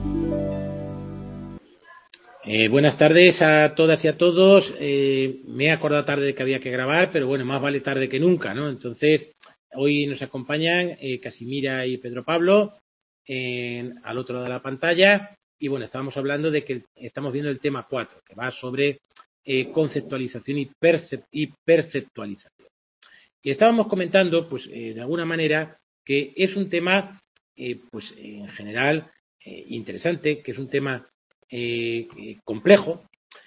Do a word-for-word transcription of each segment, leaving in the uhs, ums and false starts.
Eh, buenas tardes a todas y a todos. Eh, me he acordado tarde de que había que grabar, pero bueno, más vale tarde que nunca, ¿no? Entonces, hoy nos acompañan eh, Casimira y Pedro Pablo en, al otro lado de la pantalla. Y bueno, estábamos hablando de que estamos viendo el tema cuatro, que va sobre eh, conceptualización y, percep y perceptualización. Y estábamos comentando, pues, eh, de alguna manera, que es un tema, eh, pues, en general, eh, interesante, que es un tema eh, complejo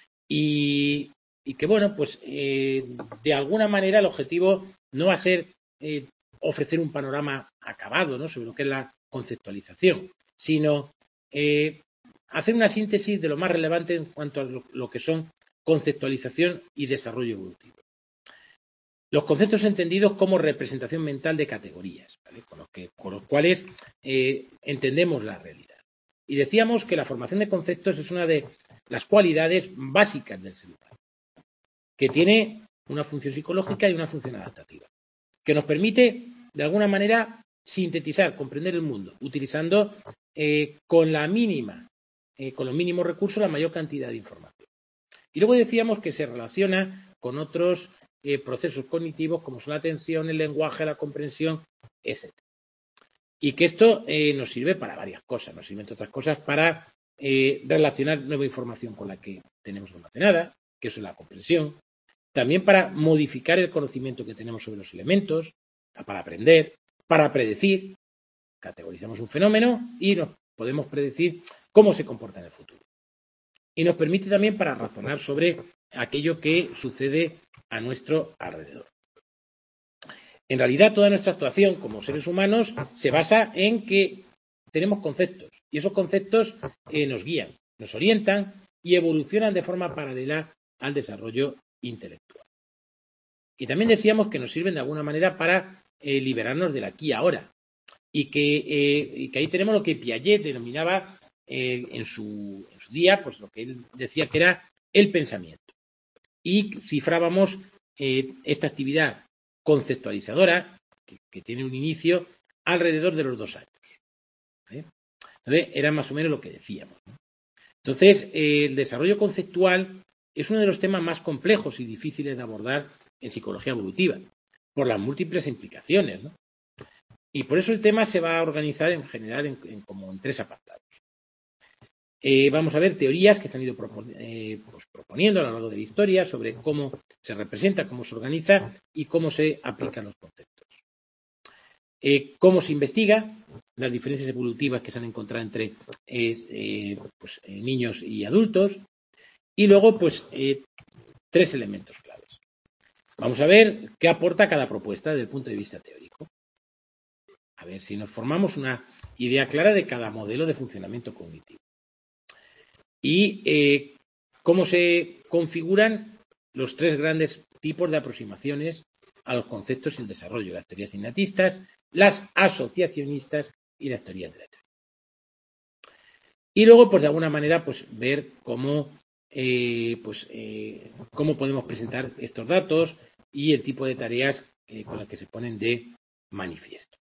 y, y que, bueno, pues, eh, de alguna manera el objetivo no va a ser eh, ofrecer un panorama acabado, ¿no?, sobre lo que es la conceptualización, sino eh, hacer una síntesis de lo más relevante en cuanto a lo, lo que son conceptualización y desarrollo evolutivo. Los conceptos entendidos como representación mental de categorías, ¿vale?, con, los que, con los cuales eh, entendemos la realidad. Y decíamos que la formación de conceptos es una de las cualidades básicas del ser humano, que tiene una función psicológica y una función adaptativa, que nos permite, de alguna manera, sintetizar, comprender el mundo, utilizando eh, con la mínima, eh, con los mínimos recursos, la mayor cantidad de información. Y luego decíamos que se relaciona con otros eh, procesos cognitivos como son la atención, el lenguaje, la comprensión, etcétera. Y que esto eh, nos sirve para varias cosas, nos sirve, entre otras cosas, para eh, relacionar nueva información con la que tenemos almacenada, que eso es la comprensión, también para modificar el conocimiento que tenemos sobre los elementos, para aprender, para predecir, categorizamos un fenómeno y nos podemos predecir cómo se comporta en el futuro. Y nos permite también para razonar sobre aquello que sucede a nuestro alrededor. En realidad, toda nuestra actuación como seres humanos se basa en que tenemos conceptos y esos conceptos eh, nos guían, nos orientan y evolucionan de forma paralela al desarrollo intelectual. Y también decíamos que nos sirven de alguna manera para eh, liberarnos del aquí y ahora y que, eh, y que ahí tenemos lo que Piaget denominaba eh, en, su, en su día, pues lo que él decía que era el pensamiento. Y cifrábamos eh, esta actividad conceptualizadora, que, que tiene un inicio alrededor de los dos años. ¿eh? Entonces, era más o menos lo que decíamos, ¿no? Entonces, eh, el desarrollo conceptual es uno de los temas más complejos y difíciles de abordar en psicología evolutiva, por las múltiples implicaciones, ¿no? Y por eso el tema se va a organizar en general en, en, como en tres apartados. Eh, vamos a ver teorías que se han ido propon eh, pues proponiendo a lo largo de la historia sobre cómo se representa, cómo se organiza y cómo se aplican los conceptos. Eh, cómo se investiga, las diferencias evolutivas que se han encontrado entre eh, eh, pues, eh, niños y adultos. Y luego, pues, eh, tres elementos claves. Vamos a ver qué aporta cada propuesta desde el punto de vista teórico. A ver si nos formamos una idea clara de cada modelo de funcionamiento cognitivo. Y eh, cómo se configuran los tres grandes tipos de aproximaciones a los conceptos y el desarrollo, las teorías innatistas, las asociacionistas y las teorías de la teoría. Y luego, pues de alguna manera, pues ver cómo, eh, pues, eh, cómo podemos presentar estos datos y el tipo de tareas eh, con las que se ponen de manifiesto.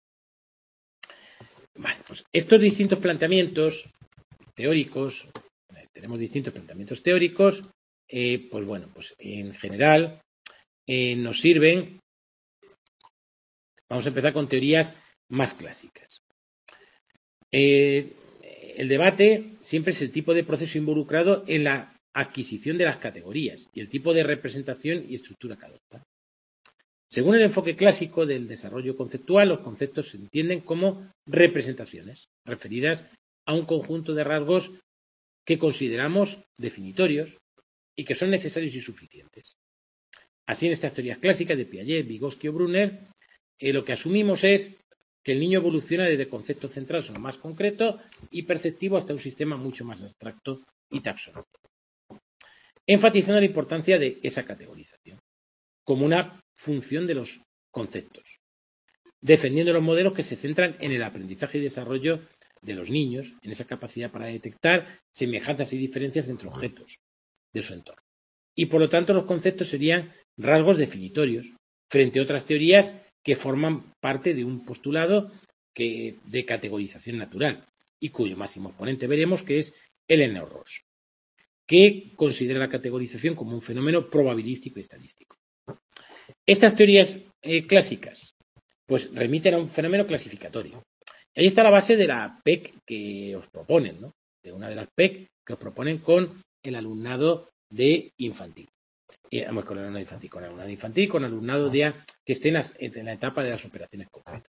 Vale, pues estos distintos planteamientos teóricos, tenemos distintos planteamientos teóricos, eh, pues bueno, pues en general eh, nos sirven. Vamos a empezar con teorías más clásicas. Eh, el debate siempre es el tipo de proceso involucrado en la adquisición de las categorías y el tipo de representación y estructura que adopta. Según el enfoque clásico del desarrollo conceptual, los conceptos se entienden como representaciones referidas a un conjunto de rasgos que consideramos definitorios y que son necesarios y suficientes. Así, en estas teorías clásicas de Piaget, Vygotsky o Brunner, eh, lo que asumimos es que el niño evoluciona desde conceptos centrados en lo más concreto y perceptivo hasta un sistema mucho más abstracto y taxonómico, enfatizando la importancia de esa categorización como una función de los conceptos, defendiendo los modelos que se centran en el aprendizaje y desarrollo de los niños, en esa capacidad para detectar semejanzas y diferencias entre objetos de su entorno. Y por lo tanto los conceptos serían rasgos definitorios frente a otras teorías que forman parte de un postulado que, de categorización natural y cuyo máximo exponente veremos que es el Ennaux-Roche, que considera la categorización como un fenómeno probabilístico y estadístico. Estas teorías eh, clásicas pues remiten a un fenómeno clasificatorio. Ahí está la base de la P E C que os proponen, ¿no? De una de las P E C que os proponen con el alumnado de infantil. Y, vamos, con el alumnado infantil, con el alumnado infantil, con el alumnado de A, que esté en la, en la etapa de las operaciones concretas.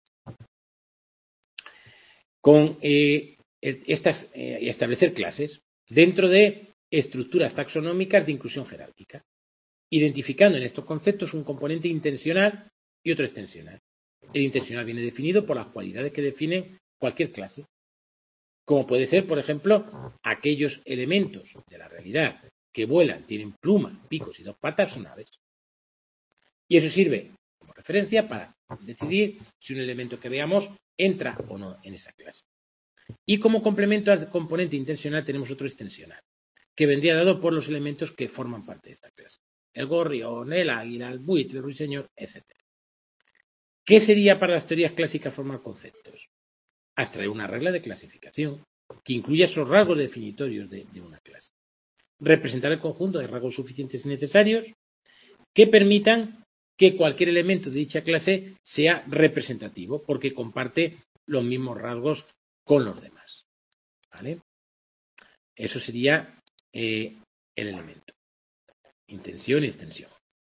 Con eh, estas, eh, establecer clases dentro de estructuras taxonómicas de inclusión jerárquica, identificando en estos conceptos un componente intencional y otro extensional. El intencional viene definido por las cualidades que definen cualquier clase, como puede ser, por ejemplo, aquellos elementos de la realidad que vuelan, tienen plumas, picos y dos patas, son aves. Y eso sirve como referencia para decidir si un elemento que veamos entra o no en esa clase. Y como complemento al componente intencional tenemos otro extensional, que vendría dado por los elementos que forman parte de esta clase. El gorrión, el águila, el buitre, el ruiseñor, etcétera. ¿Qué sería para las teorías clásicas formar conceptos? Abstraer una regla de clasificación que incluya esos rasgos definitorios de, de una clase. Representar el conjunto de rasgos suficientes y necesarios que permitan que cualquier elemento de dicha clase sea representativo porque comparte los mismos rasgos con los demás. ¿Vale? Eso sería eh, el elemento. Intención y extensión.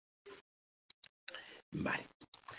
Vale.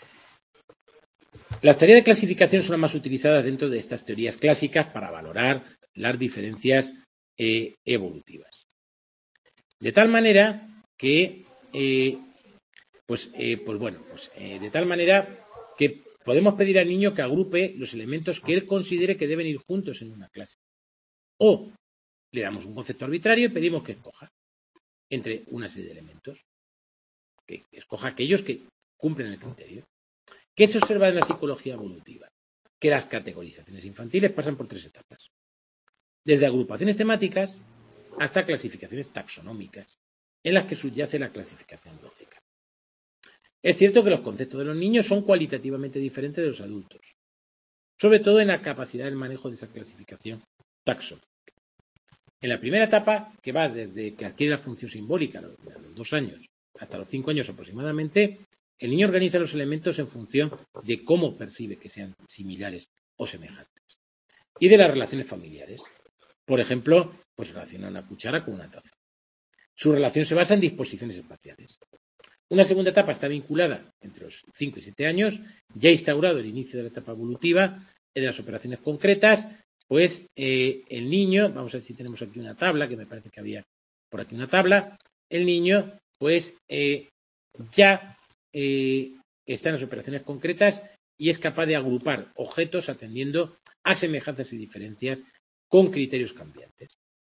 Las teorías de clasificación son las más utilizadas dentro de estas teorías clásicas para valorar las diferencias eh, evolutivas. De tal manera que, eh, pues, eh, pues bueno, pues, eh, de tal manera que podemos pedir al niño que agrupe los elementos que él considere que deben ir juntos en una clase. O le damos un concepto arbitrario y pedimos que escoja entre una serie de elementos. Que escoja aquellos que cumplen el criterio. ¿Qué se observa en la psicología evolutiva? Que las categorizaciones infantiles pasan por tres etapas. Desde agrupaciones temáticas hasta clasificaciones taxonómicas, en las que subyace la clasificación lógica. Es cierto que los conceptos de los niños son cualitativamente diferentes de los adultos, sobre todo en la capacidad del manejo de esa clasificación taxonómica. En la primera etapa, que va desde que adquiere la función simbólica, a los dos años hasta los cinco años aproximadamente, el niño organiza los elementos en función de cómo percibe que sean similares o semejantes y de las relaciones familiares. Por ejemplo, pues relaciona una cuchara con una taza. Su relación se basa en disposiciones espaciales. Una segunda etapa está vinculada entre los cinco y siete años, ya instaurado el inicio de la etapa evolutiva, de las operaciones concretas, pues eh, el niño, vamos a ver si tenemos aquí una tabla, que me parece que había por aquí una tabla, el niño pues eh, ya eh, está en las operaciones concretas y es capaz de agrupar objetos atendiendo a semejanzas y diferencias con criterios cambiantes.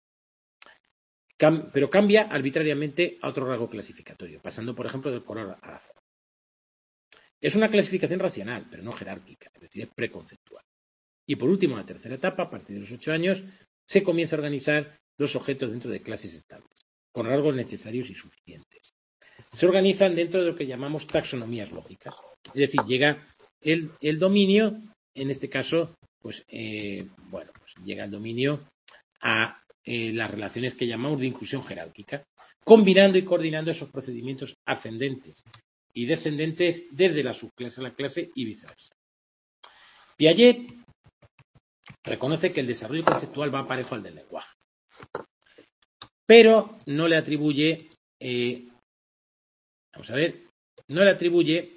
Cam- pero cambia arbitrariamente a otro rasgo clasificatorio, pasando, por ejemplo, del color a la forma. Es una clasificación racional, pero no jerárquica, es decir, es preconceptual. Y por último, en la tercera etapa, a partir de los ocho años, se comienza a organizar los objetos dentro de clases estables, con rasgos necesarios y suficientes. Se organizan dentro de lo que llamamos taxonomías lógicas. Es decir, llega el, el dominio, en este caso, pues, eh, bueno, pues llega el dominio a eh, las relaciones que llamamos de inclusión jerárquica, combinando y coordinando esos procedimientos ascendentes y descendentes desde la subclase a la clase y viceversa. Piaget reconoce que el desarrollo conceptual va parejo al del lenguaje, pero no le atribuye, eh, vamos a ver, no le atribuye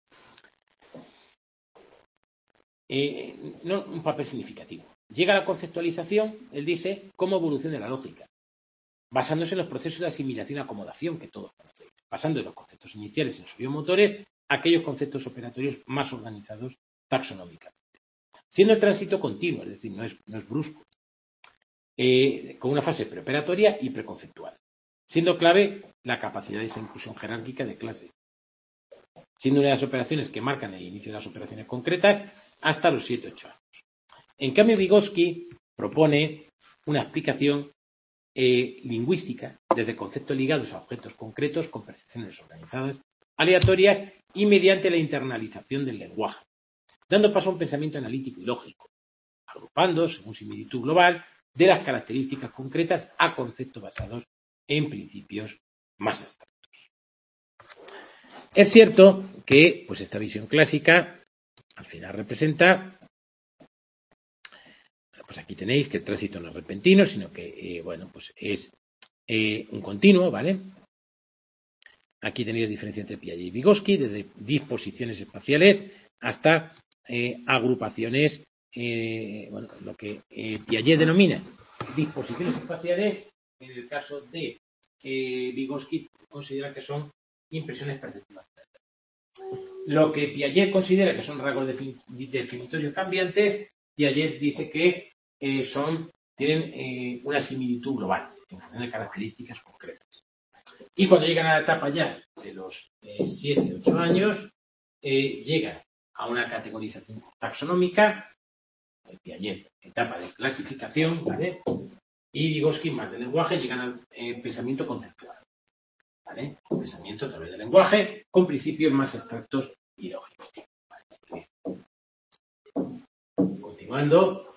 eh, no, un papel significativo. Llega a la conceptualización, él dice, como evolución de la lógica, basándose en los procesos de asimilación y acomodación que todos conocemos, pasando de los conceptos iniciales sensoriomotores a aquellos conceptos operatorios más organizados taxonómicamente. Siendo el tránsito continuo, es decir, no es, no es brusco, eh, con una fase preoperatoria y preconceptual, siendo clave la capacidad de esa inclusión jerárquica de clase, siendo una de las operaciones que marcan el inicio de las operaciones concretas hasta los siete ocho años. En cambio, Vygotsky propone una explicación eh, lingüística desde conceptos ligados a objetos concretos con percepciones organizadas, aleatorias y mediante la internalización del lenguaje, dando paso a un pensamiento analítico y lógico, algo agrupando, según similitud global, de las características concretas a conceptos basados en principios más abstractos. Es cierto que pues, esta visión clásica al final representa, pues aquí tenéis que el tránsito no es repentino, sino que, eh, bueno, pues es eh, un continuo, ¿vale? Aquí tenéis la diferencia entre Piaget y Vygotsky, desde disposiciones espaciales hasta eh, agrupaciones, eh, bueno, lo que eh, Piaget denomina disposiciones espaciales, en el caso de eh, Vygotsky considera que son impresiones perceptivas. Lo que Piaget considera que son rasgos definitorios cambiantes, Piaget dice que eh, son, tienen eh, una similitud global en función de características concretas. Y cuando llegan a la etapa ya de los siete ocho años, eh, llegan a una categorización taxonómica, Piaget, etapa de clasificación, ¿vale? Y Vygotsky, más de lenguaje, llegan al eh, pensamiento conceptual, ¿vale? Pensamiento a través del lenguaje, con principios más abstractos y lógicos. ¿Vale? Continuando,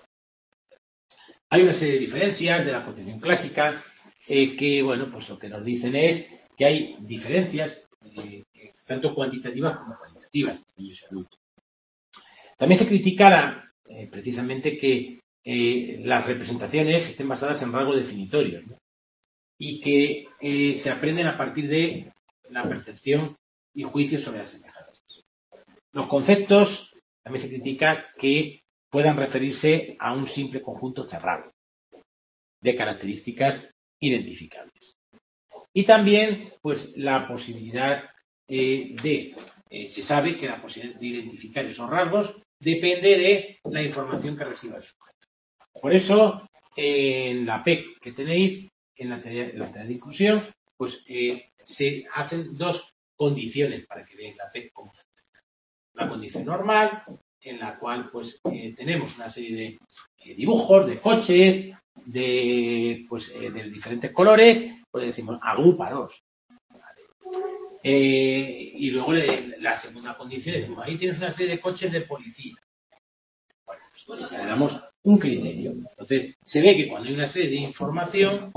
hay una serie de diferencias de la concepción clásica eh, que, bueno, pues lo que nos dicen es que hay diferencias eh, tanto cuantitativas como cualitativas de niños y adultos. También se critica la, eh, precisamente que eh, las representaciones estén basadas en rasgos definitorios, ¿no? Y que eh, se aprenden a partir de la percepción y juicios sobre las semejanzas. Los conceptos también se critica que puedan referirse a un simple conjunto cerrado de características identificables. Y también, pues, la posibilidad eh, de, eh, se sabe que la posibilidad de identificar esos rasgos depende de la información que reciba el sujeto. Por eso, eh, en la P E C que tenéis, en la tarea, en la tarea de inclusión, pues eh, se hacen dos condiciones para que veáis la P E C cómo funciona. La condición normal, en la cual pues eh, tenemos una serie de eh, dibujos, de coches, de pues eh, de diferentes colores, pues decimos agruparos. ¿Vale? Eh, y luego le, la segunda condición decimos, ahí tienes una serie de coches de policía. Bueno, pues bueno, ya le damos un criterio. Entonces, se ve que cuando hay una serie de información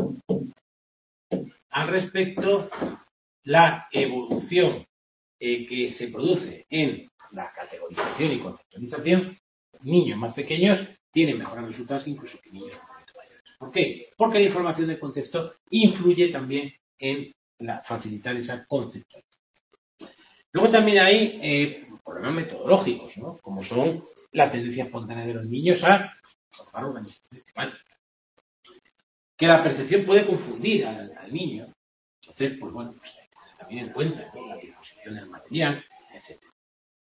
al respecto, la evolución eh, que se produce en la categorización y conceptualización, niños más pequeños tienen mejores resultados que incluso que niños un poquito mayores. ¿Por qué? Porque la información del contexto influye también en la, facilitar esa conceptualización. Luego también hay eh, problemas metodológicos, ¿no? Como son la tendencia espontánea de los niños a formar organizaciones temáticas. Que la percepción puede confundir al, al niño. Entonces, pues bueno, pues también en cuenta, ¿no? La disposición del material, etcétera.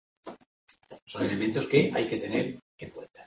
Son elementos que hay que tener en cuenta.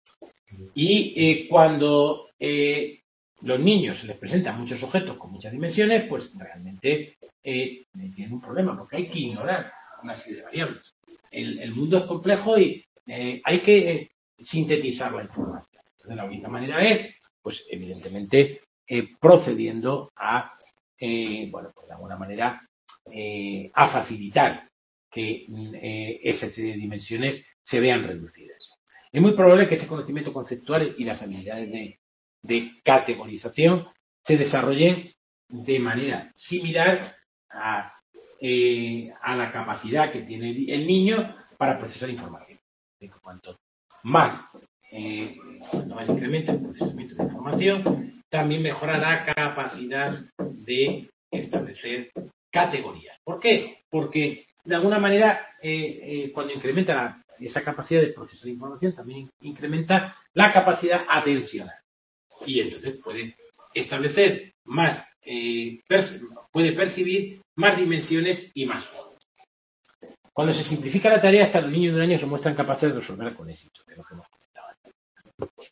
Y eh, cuando eh, los niños se les presentan muchos objetos con muchas dimensiones, pues realmente eh, tienen un problema, porque hay que ignorar una serie de variables. El, el mundo es complejo y eh, hay que eh, sintetizar la información. Entonces, la única manera es, pues evidentemente, eh, procediendo a, eh, bueno, pues de alguna manera, eh, a facilitar que eh, esa serie de dimensiones se vean reducidas. Es muy probable que ese conocimiento conceptual y las habilidades de, de categorización se desarrollen de manera similar a, eh, a la capacidad que tiene el niño para procesar información. Cuanto más, eh, cuanto más incrementa el procesamiento de información, también mejora la capacidad de establecer categorías. ¿Por qué? Porque de alguna manera, eh, eh, cuando incrementa la, esa capacidad de procesar información, también incrementa la capacidad atencional. Y entonces puede establecer más, eh, per, puede percibir más dimensiones y más formas. Cuando se simplifica la tarea, hasta los niños de un año se muestran capaces de resolver con éxito, que es lo que hemos comentado antes.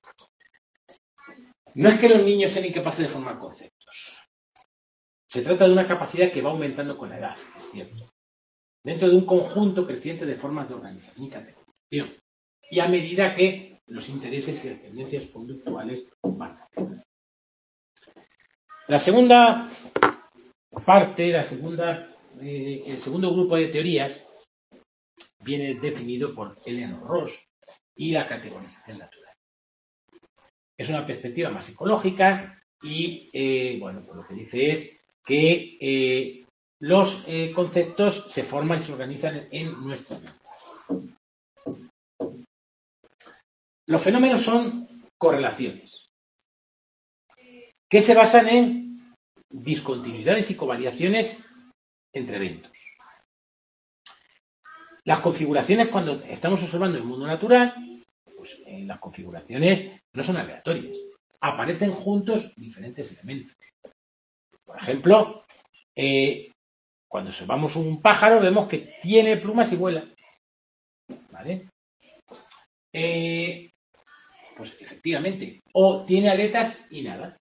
No es que los niños sean incapaces de formar conceptos. Se trata de una capacidad que va aumentando con la edad, es cierto, dentro de un conjunto creciente de formas de organización y categorización, y a medida que los intereses y las tendencias conductuales van cambiando. La segunda parte, la segunda, eh, el segundo grupo de teorías viene definido por Eleanor Ross y la categorización natural. es una perspectiva más ecológica y, eh, bueno, pues lo que dice es que eh, los eh, conceptos se forman y se organizan en, en nuestra mente. Los fenómenos son correlaciones que se basan en discontinuidades y covariaciones entre eventos. Las configuraciones, cuando estamos observando el mundo natural, pues eh, las configuraciones no son aleatorias. Aparecen juntos diferentes elementos. Por ejemplo, eh, cuando observamos un pájaro vemos que tiene plumas y vuela. ¿Vale? Eh, pues efectivamente. O tiene aletas y nada.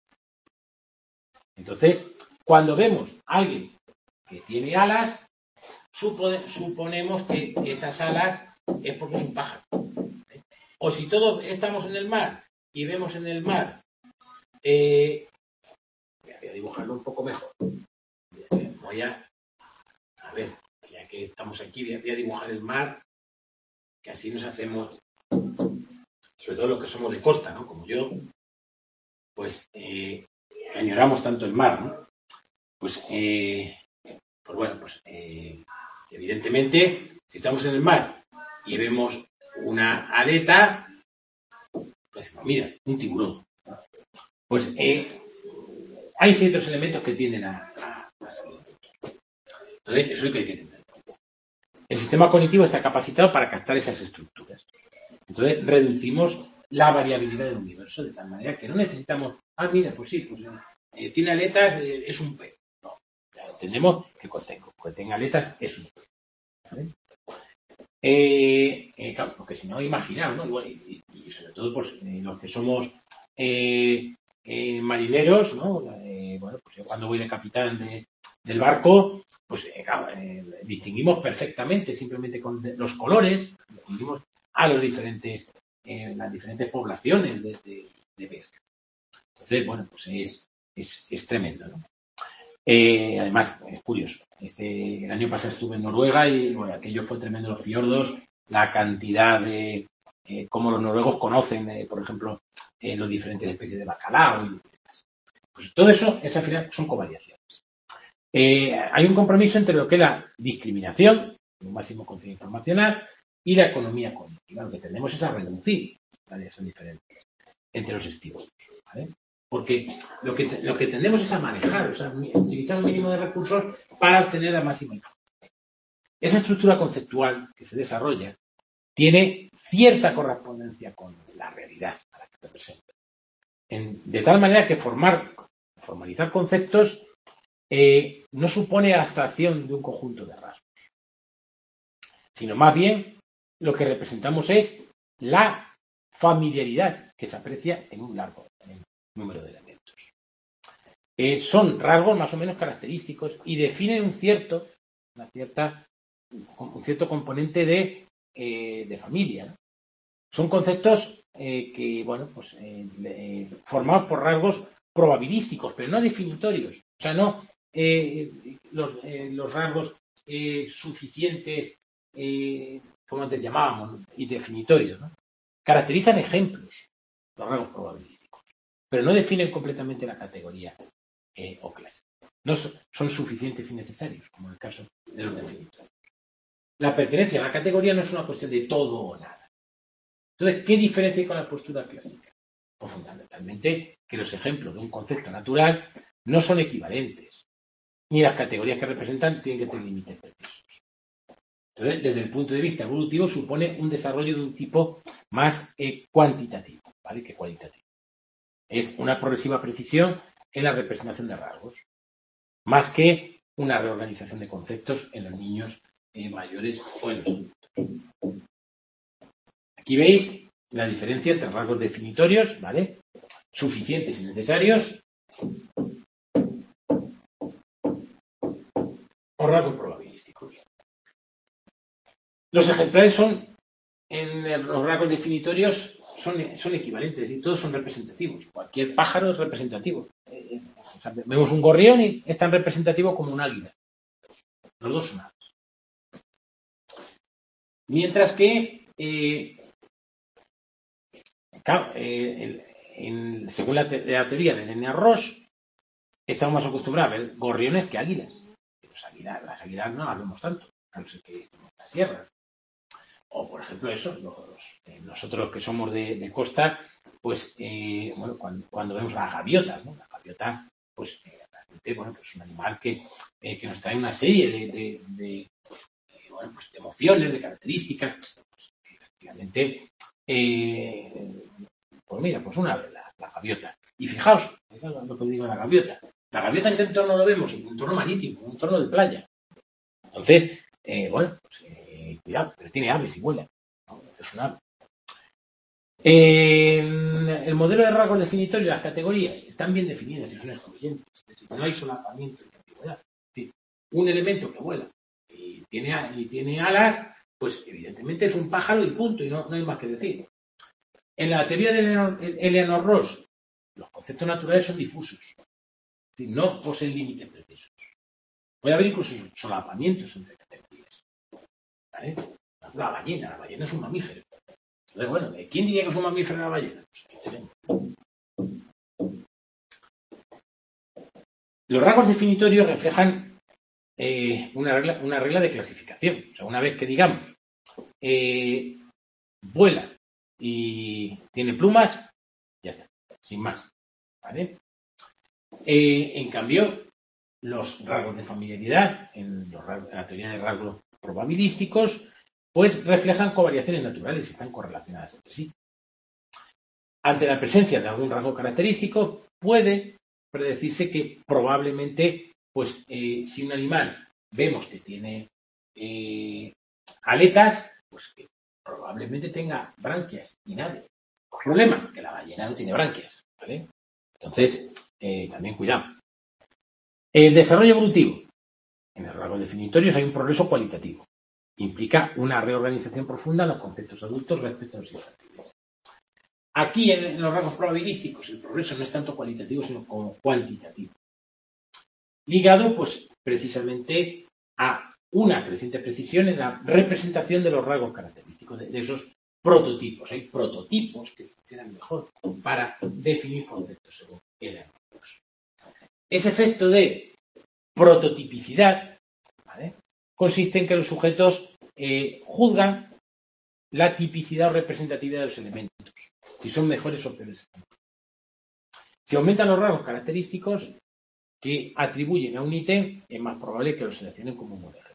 Entonces, cuando vemos a alguien que tiene alas, supone, suponemos que esas alas es porque es un pájaro. O si todos estamos en el mar y vemos en el mar, eh, voy a dibujarlo un poco mejor. Voy a, a ver, ya que estamos aquí, voy a, voy a dibujar el mar, que así nos hacemos, sobre todo los que somos de costa, ¿no? Como yo, pues eh, añoramos tanto el mar, ¿no? Pues, eh, pues bueno, pues eh, evidentemente, si estamos en el mar y vemos una aleta, pues decimos, mira, un tiburón. Pues eh, hay ciertos elementos que tienden a, a, a salir. Entonces, eso es lo que hay que entender. El sistema cognitivo está capacitado para captar esas estructuras. Entonces, reducimos la variabilidad del universo de tal manera que no necesitamos, ah, mira, pues sí, pues eh, tiene aletas, eh, es un pez. No, ya entendemos que contengo, que tenga aletas es un pez. ¿Vale? Eh, eh, claro, porque si no, imaginaos, ¿no? Igual, y, y, sobre todo, pues, eh, los que somos eh, eh, marineros, ¿no? Eh, bueno, pues yo cuando voy de capitán de, del barco, pues eh, claro, eh, distinguimos perfectamente, simplemente con los colores, distinguimos a los diferentes, eh, las diferentes poblaciones de, de, de pesca. Entonces, bueno, pues es, es, es tremendo, ¿no? Eh, además, es curioso. Este, el año pasado estuve en Noruega y bueno, aquello fue tremendo, los fiordos, la cantidad de eh, cómo los noruegos conocen, eh, por ejemplo, eh, los diferentes especies de bacalao y demás. Pues todo eso, es, al final, son covariaciones. Eh, hay un compromiso entre lo que es la discriminación, un máximo contenido informacional, y la economía cognitiva. Lo que tenemos es a reducir esas diferencias entre los estímulos, ¿vale? Porque lo que, lo que tendemos es a manejar, o sea, utilizar un mínimo de recursos para obtener la máxima información. Esa estructura conceptual que se desarrolla tiene cierta correspondencia con la realidad a la que representa. En, de tal manera que formar, formalizar conceptos eh, no supone abstracción de un conjunto de rasgos, sino más bien lo que representamos es la familiaridad que se aprecia en un largo número de elementos. Eh, son rasgos más o menos característicos y definen un cierto, una cierta, un cierto componente de, eh, de familia, ¿no? Son conceptos eh, que, bueno, pues eh, eh, formados por rasgos probabilísticos, pero no definitorios. O sea, no eh, los, eh, los rasgos eh, suficientes, eh, como antes llamábamos, y definitorios, ¿no? Caracterizan ejemplos, los rasgos probabilísticos, pero no definen completamente la categoría eh, o clase. No son, son suficientes y necesarios, como en el caso de los definitorios. La pertenencia a la categoría no es una cuestión de todo o nada. Entonces, ¿qué diferencia hay con la postura clásica? Pues fundamentalmente que los ejemplos de un concepto natural no son equivalentes, ni las categorías que representan tienen que tener límites precisos. Entonces, desde el punto de vista evolutivo, supone un desarrollo de un tipo más eh, cuantitativo, ¿vale?, que cualitativo. Es una progresiva precisión en la representación de rasgos, más que una reorganización de conceptos en los niños eh, mayores o en los adultos. Aquí veis la diferencia entre rasgos definitorios, ¿vale?, suficientes y necesarios, o rasgos probabilísticos. Los ejemplares son, en los rasgos definitorios, son, son equivalentes, es decir, todos son representativos. Cualquier pájaro es representativo. Eh, o sea, vemos un gorrión y es tan representativo como un águila. Los dos son aves. Mientras que, eh, claro, eh, el, en, según la, te, la teoría de Lenné-Roche, estamos más acostumbrados a ver gorriones que águilas. Los águilas las águilas no las vemos tanto, a no ser que estemos en la sierra. O, por ejemplo, eso, los, eh, nosotros que somos de, de costa, pues, eh, bueno, cuando, cuando vemos las gaviotas, ¿no? La gaviota, pues, eh, realmente, bueno, pues es un animal que, eh, que nos trae una serie de, de, de, eh, bueno, pues de emociones, de características. Pues, efectivamente, eh, pues mira, pues una vez la, la gaviota. Y fijaos, lo que digo de la gaviota. La gaviota, ¿en qué entorno lo vemos? En un entorno marítimo, en un entorno de playa. Entonces, eh, bueno, pues, eh, cuidado, pero tiene aves y vuela, ¿no? Es un ave. Eh, el modelo de rasgos definitorios, las categorías, están bien definidas y son excluyentes. Es decir, no hay solapamiento en la antigüedad. Es decir, un elemento que vuela y tiene, y tiene alas, pues evidentemente es un pájaro y punto, y no, no hay más que decir. En la teoría de Eleanor Ross, los conceptos naturales son difusos. Es decir, no poseen límites precisos. Puede haber incluso solapamientos entre categorías. ¿Vale? La ballena, la ballena es un mamífero. Entonces, bueno, ¿quién diría que es un mamífero la ballena? Pues aquí tenemos. Los rasgos definitorios reflejan eh, una, regla, una regla de clasificación. O sea, una vez que digamos eh, vuela y tiene plumas, ya está, sin más. ¿Vale? Eh, en cambio, los rasgos de familiaridad, en, los, en la teoría de rasgos probabilísticos, pues reflejan covariaciones naturales y están correlacionadas entre sí. Ante la presencia de algún rasgo característico, puede predecirse que probablemente, pues, eh, si un animal vemos que tiene eh, aletas, pues que probablemente tenga branquias y nave. Problema, que la ballena no tiene branquias, ¿vale? Entonces, eh, también cuidado. El desarrollo evolutivo. En los rasgos definitorios hay un progreso cualitativo. Implica una reorganización profunda en los conceptos adultos respecto a los infantiles. Aquí, en los rasgos probabilísticos, el progreso no es tanto cualitativo, sino como cuantitativo. Ligado, pues, precisamente a una creciente precisión en la representación de los rasgos característicos, de, de esos prototipos. Hay prototipos que funcionan mejor para definir conceptos según el ejemplo. Ese efecto de prototipicidad, ¿vale?, consiste en que los sujetos eh, juzgan la tipicidad o representatividad de los elementos, si son mejores o peores. Si aumentan los rasgos característicos que atribuyen a un ítem, es más probable que los seleccionen como un modelo.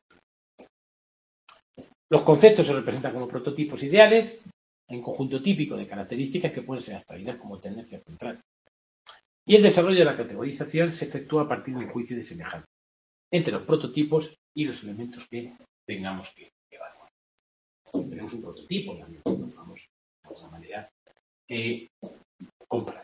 Los conceptos se representan como prototipos ideales, en conjunto típico de características que pueden ser extraídas como tendencia central. Y el desarrollo de la categorización se efectúa a partir de un juicio de semejanza entre los prototipos y los elementos que tengamos que evaluar. Tenemos un prototipo, y vamos de alguna manera eh, comparar.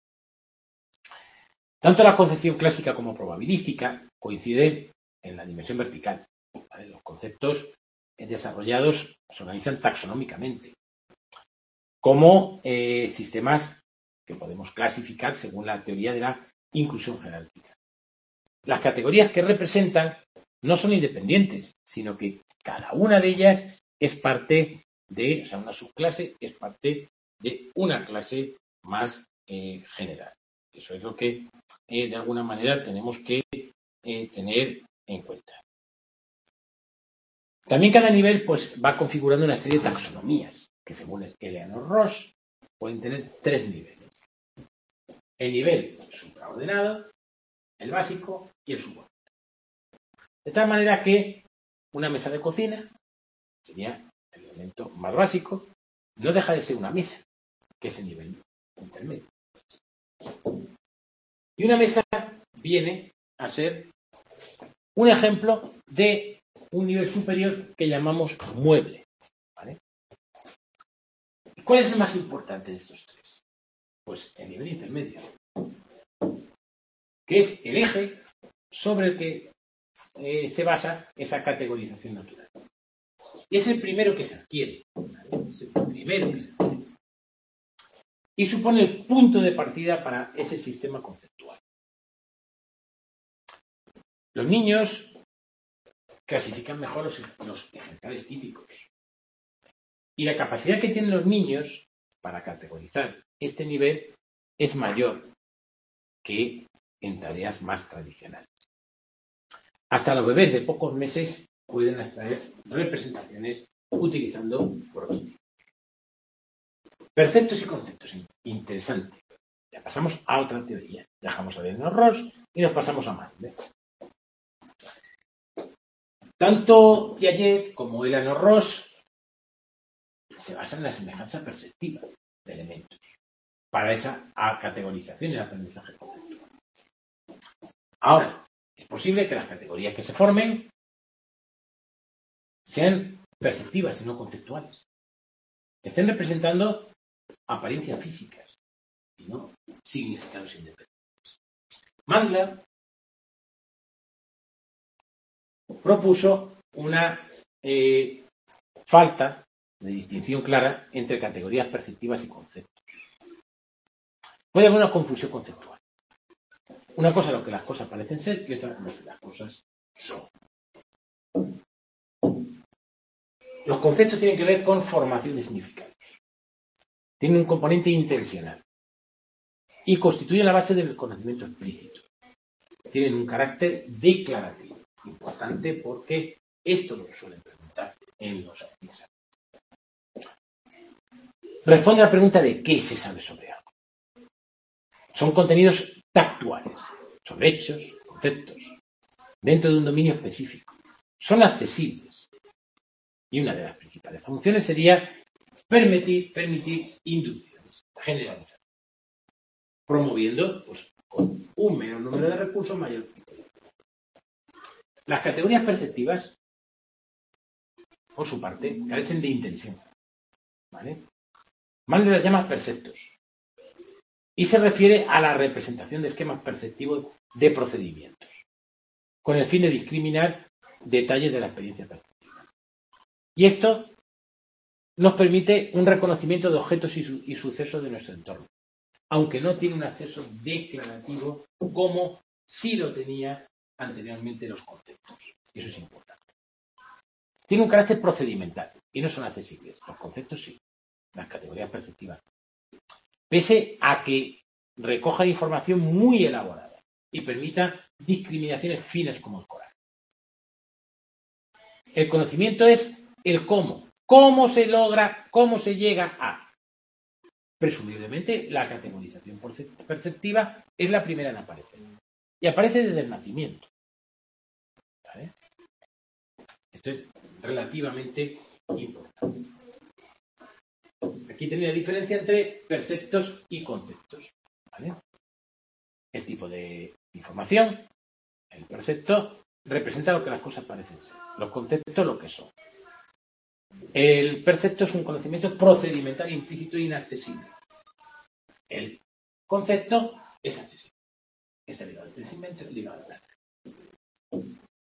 Tanto la concepción clásica como probabilística coinciden en la dimensión vertical. ¿Vale? Los conceptos desarrollados se organizan taxonómicamente como eh, sistemas que podemos clasificar según la teoría de la inclusión jerárquica. Las categorías que representan no son independientes, sino que cada una de ellas es parte de, o sea, una subclase es parte de una clase más eh, general. Eso es lo que eh, de alguna manera tenemos que eh, tener en cuenta. También cada nivel pues, va configurando una serie de taxonomías, que según Eleanor Ross pueden tener tres niveles. El nivel supraordenado, el básico y el subordinado. De tal manera que una mesa de cocina sería el elemento más básico, no deja de ser una mesa, que es el nivel intermedio. Y una mesa viene a ser un ejemplo de un nivel superior que llamamos mueble. ¿Vale? ¿Cuál es el más importante de estos tres? Pues el nivel intermedio, que es el eje sobre el que eh, se basa esa categorización natural. Y es el primero que se adquiere. ¿Vale? Es el primero que se adquiere. Y supone el punto de partida para ese sistema conceptual. Los niños clasifican mejor los, los ejemplares típicos. Y la capacidad que tienen los niños para categorizar este nivel es mayor que en tareas más tradicionales. Hasta los bebés de pocos meses pueden extraer representaciones utilizando prototipos. Perceptos y conceptos. Interesante. Ya pasamos a otra teoría. Dejamos a Eleanor Ross y nos pasamos a Mandel. Tanto Piaget como Eleanor Ross se basan en la semejanza perceptiva de elementos para esa categorización y el aprendizaje conceptual. Ahora, es posible que las categorías que se formen sean perceptivas y no conceptuales. Estén representando apariencias físicas y no significados independientes. Mandler propuso una eh, falta de distinción clara entre categorías perceptivas y conceptos. Puede haber una confusión conceptual. Una cosa es lo que las cosas parecen ser y otra lo que las cosas son. Los conceptos tienen que ver con formación de significados. Tienen un componente intencional y constituyen la base del conocimiento explícito. Tienen un carácter declarativo, importante porque esto lo suelen preguntar en los exámenes. Responde a la pregunta de qué se sabe sobre algo. Son contenidos tactuales, sobre hechos, conceptos, dentro de un dominio específico. Son accesibles. Y una de las principales funciones sería permitir, permitir inducciones generalizadas, promoviendo pues, con un menor número de recursos mayor tipo de. Las categorías perceptivas, por su parte, carecen de intención. ¿Vale? Mandel las llama perceptos y se refiere a la representación de esquemas perceptivos de procedimientos, con el fin de discriminar detalles de la experiencia perceptiva. Y esto nos permite un reconocimiento de objetos y, su y sucesos de nuestro entorno, aunque no tiene un acceso declarativo como sí lo tenía anteriormente los conceptos. Y eso es importante. Tiene un carácter procedimental y no son accesibles. Los conceptos sí, las categorías perceptivas. Pese a que recojan información muy elaborada y permita discriminaciones finas como el coral. El conocimiento es el cómo. ¿Cómo se logra, cómo se llega a? Presumiblemente, la categorización perceptiva es la primera en aparecer. Y aparece desde el nacimiento. ¿Vale? Esto es relativamente importante. Aquí tenéis la diferencia entre perceptos y conceptos. ¿Vale? El tipo de información, el percepto, representa lo que las cosas parecen ser. Los conceptos, lo que son. El percepto es un conocimiento procedimental implícito e inaccesible. El concepto es accesible. Es ligado al pensamiento, es ligado al placer.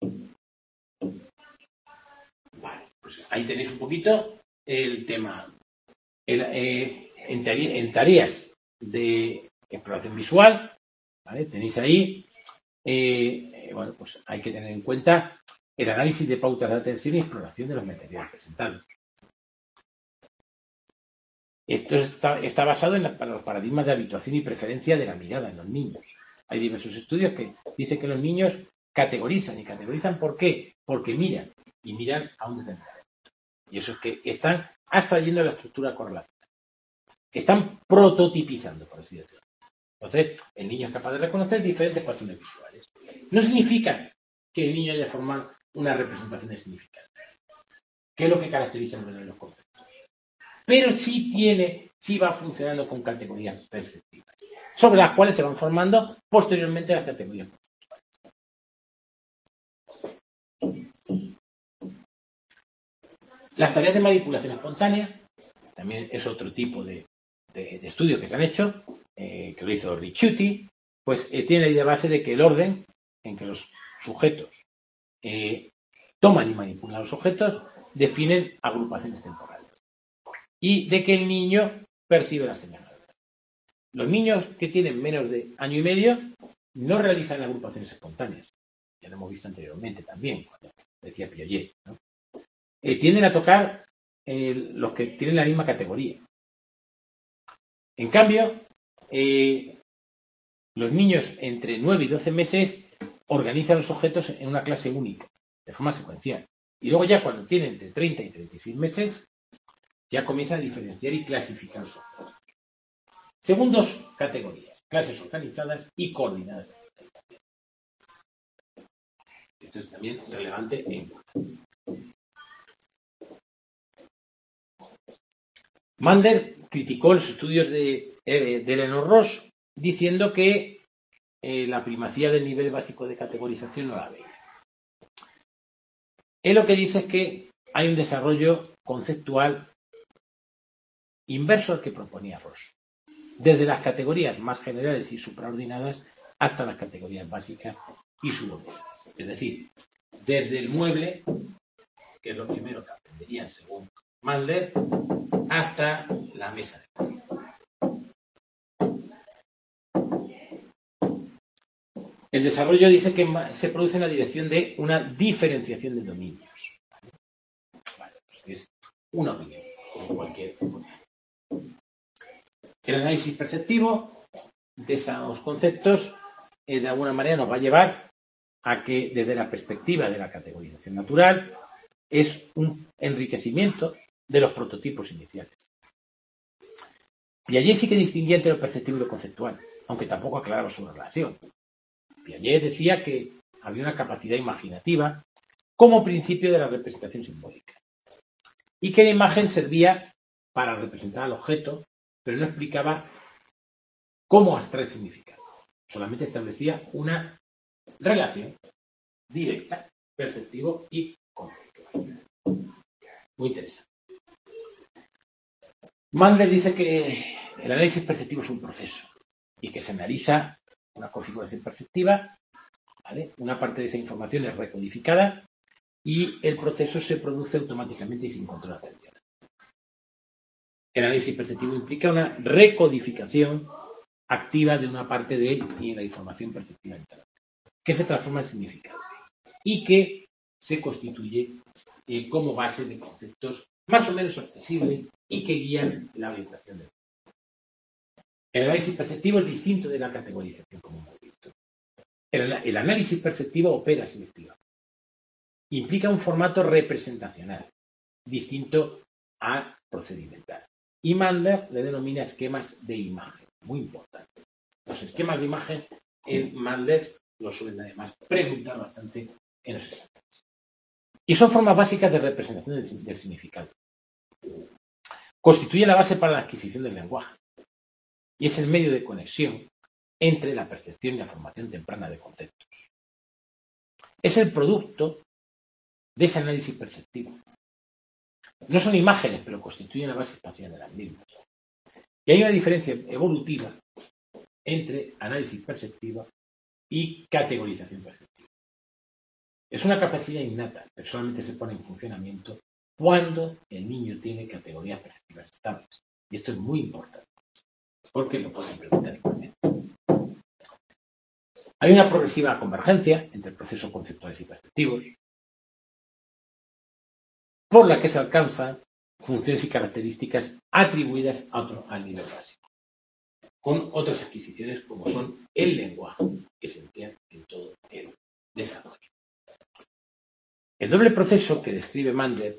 Vale, pues ahí tenéis un poquito el tema. El, eh, en, tarea, en tareas de exploración visual, ¿vale? Tenéis ahí, eh, eh, bueno, pues hay que tener en cuenta el análisis de pautas de atención y exploración de los materiales presentados. Esto está, está basado en la, los paradigmas de habituación y preferencia de la mirada en los niños. Hay diversos estudios que dicen que los niños categorizan. ¿Y categorizan por qué? Porque miran y miran a un determinado punto. Y eso es que están abstrayendo la estructura correlativa. Están prototipizando, por así decirlo. Entonces, el niño es capaz de reconocer diferentes patrones visuales. No significa que el niño haya formado una representación de significado, que es lo que caracteriza los conceptos. Pero sí tiene, sí va funcionando con categorías perceptivas, sobre las cuales se van formando posteriormente las categorías conceptuales. Las tareas de manipulación espontánea también es otro tipo de, de, de estudios que se han hecho, eh, que lo hizo Ricciuti, pues eh, tiene la idea base de que el orden en que los sujetos eh, toman y manipulan los objetos definen agrupaciones temporales y de que el niño percibe las semejanzas. Los niños que tienen menos de año y medio no realizan agrupaciones espontáneas. Ya lo hemos visto anteriormente también, cuando decía Piaget, ¿no? Eh, tienden a tocar eh, los que tienen la misma categoría. En cambio, eh, los niños entre nueve y doce meses organizan los objetos en una clase única, de forma secuencial. Y luego ya cuando tienen entre treinta y treinta y seis meses, ya comienzan a diferenciar y clasificar los objetos. Según dos categorías, clases organizadas y coordinadas. Esto es también relevante e importante. Mander criticó los estudios de, eh, de Eleanor Ross diciendo que eh, la primacía del nivel básico de categorización no la veía. Él lo que dice es que hay un desarrollo conceptual inverso al que proponía Ross, desde las categorías más generales y supraordinadas hasta las categorías básicas y subordinadas. Es decir, desde el mueble, que es lo primero que aprenderían según Mander, hasta la mesa de cocina. El desarrollo dice que se produce en la dirección de una diferenciación de dominios. Vale, pues es una opinión, como cualquier opinión. El análisis perceptivo de esos conceptos, eh, de alguna manera, nos va a llevar a que, desde la perspectiva de la categorización natural, es un enriquecimiento de los prototipos iniciales. Piaget sí que distinguía entre lo perceptivo y lo conceptual, aunque tampoco aclaraba su relación. Piaget decía que había una capacidad imaginativa como principio de la representación simbólica y que la imagen servía para representar al objeto, pero no explicaba cómo abstraer significado. Solamente establecía una relación directa, perceptivo y conceptual. Muy interesante. Mander dice que el análisis perceptivo es un proceso y que se analiza una configuración perceptiva, ¿vale? Una parte de esa información es recodificada y el proceso se produce automáticamente y sin control atencional. El análisis perceptivo implica una recodificación activa de una parte de él y la información perceptiva interna, que se transforma en significado y que se constituye eh, como base de conceptos más o menos accesibles y que guían la orientación del mundo. El análisis perceptivo es distinto de la categorización, como hemos visto. El, el análisis perceptivo opera selectivamente. Implica un formato representacional, distinto a procedimental. Y Mander le denomina esquemas de imagen, muy importante. Los esquemas de imagen, en Mander lo suelen además preguntar bastante en los exámenes. Y son formas básicas de representación del, del significado. Constituye la base para la adquisición del lenguaje y es el medio de conexión entre la percepción y la formación temprana de conceptos. Es el producto de ese análisis perceptivo. No son imágenes, pero constituyen la base espacial de las mismas. Y hay una diferencia evolutiva entre análisis perceptivo y categorización perceptiva. Es una capacidad innata, pero solamente se pone en funcionamiento cuando el niño tiene categorías perceptivas estables. Y esto es muy importante, porque lo pueden preguntar igualmente. Hay una progresiva convergencia entre procesos conceptuales y perceptivos, por la que se alcanzan funciones y características atribuidas a otro, al nivel básico, con otras adquisiciones como son el lenguaje, esencial en todo el desarrollo. El doble proceso que describe Mander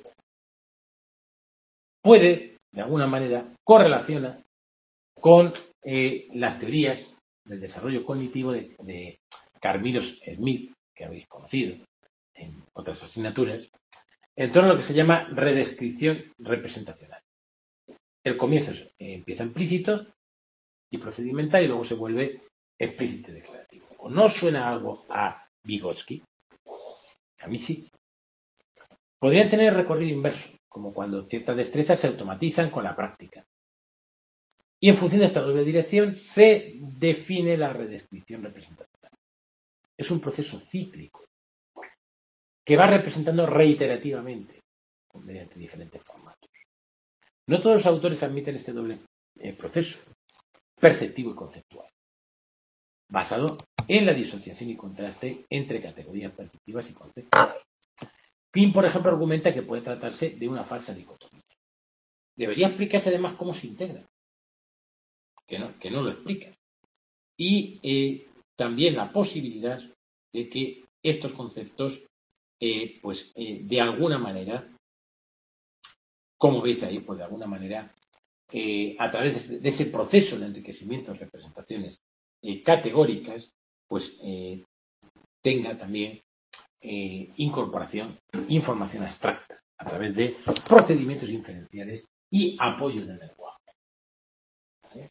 puede, de alguna manera, correlaciona con eh, las teorías del desarrollo cognitivo de, de Carl-Milos Smith, que habéis conocido en otras asignaturas, en torno a lo que se llama redescripción representacional. El comienzo es, eh, empieza implícito y procedimental y luego se vuelve explícito y declarativo. ¿O no suena algo a Vygotsky? A mí sí. Podrían tener recorrido inverso, como cuando ciertas destrezas se automatizan con la práctica. Y en función de esta doble dirección se define la redescripción representacional. Es un proceso cíclico que va representando reiterativamente mediante diferentes formatos. No todos los autores admiten este doble eh, proceso, perceptivo y conceptual, basado en la disociación y contraste entre categorías perceptivas y conceptuales. Pym, por ejemplo, argumenta que puede tratarse de una falsa dicotomía. Debería explicarse además cómo se integran. que no, que no lo explican. Y eh, también la posibilidad de que estos conceptos, eh, pues eh, de alguna manera, como veis ahí, pues de alguna manera, eh, a través de ese, de ese proceso de enriquecimiento de representaciones eh, categóricas, pues eh, tenga también eh, incorporación, información abstracta, a través de procedimientos inferenciales y apoyos del lenguaje. ¿Vale?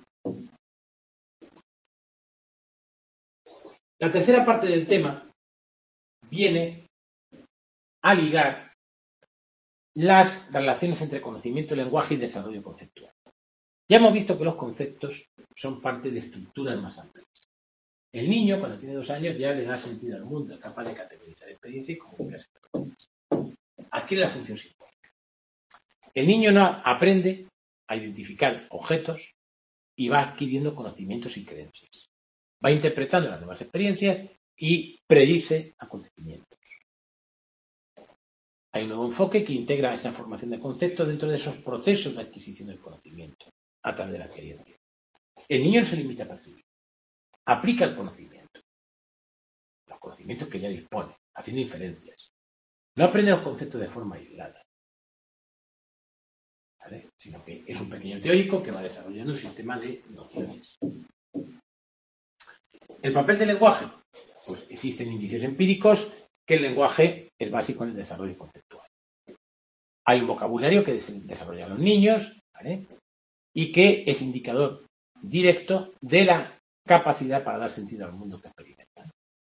La tercera parte del tema viene a ligar las relaciones entre conocimiento, lenguaje y desarrollo conceptual. Ya hemos visto que los conceptos son parte de estructuras más amplias. El niño, cuando tiene dos años, ya le da sentido al mundo, es capaz de categorizar experiencia y comunicarse. Adquiere la función simbólica. El niño no aprende a identificar objetos y va adquiriendo conocimientos y creencias. Va interpretando las nuevas experiencias y predice acontecimientos. Hay un nuevo enfoque que integra esa formación de conceptos dentro de esos procesos de adquisición del conocimiento a través de la experiencia. El niño no se limita a percibir, aplica el conocimiento, los conocimientos que ya dispone, haciendo inferencias. No aprende los conceptos de forma aislada, ¿vale? Sino que es un pequeño teórico que va desarrollando un sistema de nociones. ¿El papel del lenguaje? Pues existen indicios empíricos que el lenguaje es básico en el desarrollo conceptual. Hay un vocabulario que desarrollan los niños, ¿vale? Y que es indicador directo de la capacidad para dar sentido al mundo que experimentan.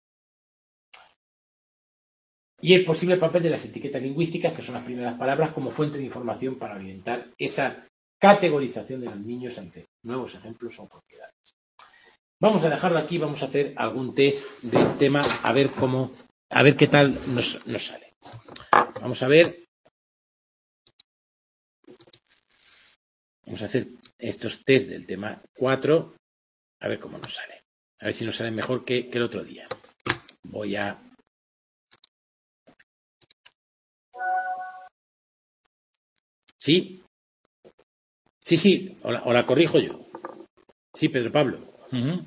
Y es posible el papel de las etiquetas lingüísticas, que son las primeras palabras, como fuente de información para orientar esa categorización de los niños ante nuevos ejemplos o propiedades. Vamos a dejarlo aquí, vamos a hacer algún test del tema, a ver cómo, a ver qué tal nos, nos sale. Vamos a ver. Vamos a hacer estos test del tema cuatro, a ver cómo nos sale. A ver si nos sale mejor que, que el otro día. Voy a... ¿Sí? Sí, sí, o la, o la corrijo yo. Sí, Pedro Pablo. Uh-huh.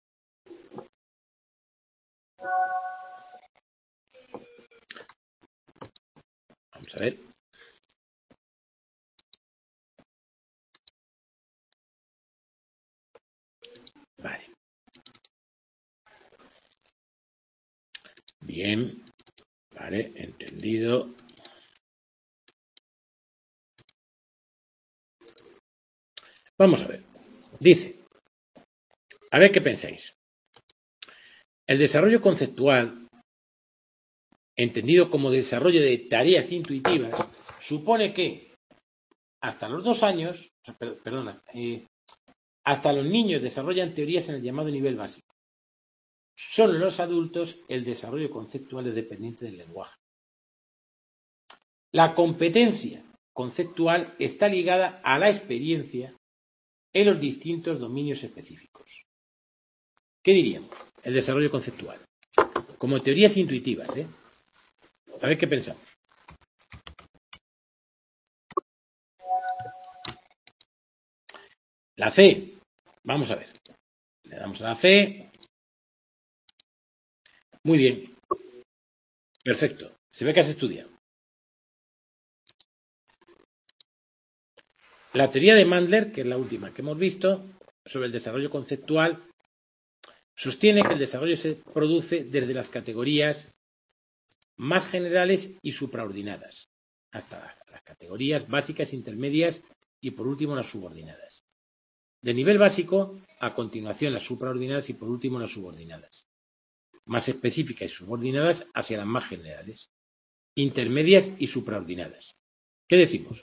Vamos a ver. Vale. Bien. Vale, entendido. Vamos a ver. Dice, a ver qué pensáis. El desarrollo conceptual, entendido como desarrollo de tareas intuitivas, supone que hasta los dos años, perdón, eh, hasta los niños desarrollan teorías en el llamado nivel básico. Solo en los adultos el desarrollo conceptual es dependiente del lenguaje. La competencia conceptual está ligada a la experiencia en los distintos dominios específicos. ¿Qué diríamos? El desarrollo conceptual. Como teorías intuitivas, ¿eh? A ver qué pensamos. La C. Vamos a ver. Le damos a la C. Muy bien. Perfecto. Se ve que has estudiado. La teoría de Mandler, que es la última que hemos visto, sobre el desarrollo conceptual, sostiene que el desarrollo se produce desde las categorías más generales y supraordinadas, hasta las categorías básicas, intermedias y por último las subordinadas. De nivel básico, a continuación las supraordinadas y por último las subordinadas. Más específicas y subordinadas hacia las más generales. Intermedias y supraordinadas. ¿Qué decimos?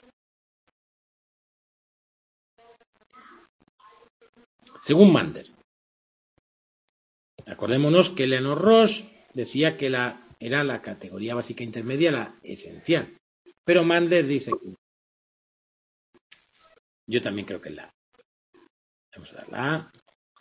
Según Mandler. Acordémonos que Eleanor Ross decía que la, era la categoría básica intermedia la esencial. Pero Mandler dice que yo también creo que es la A. Vamos a dar la A.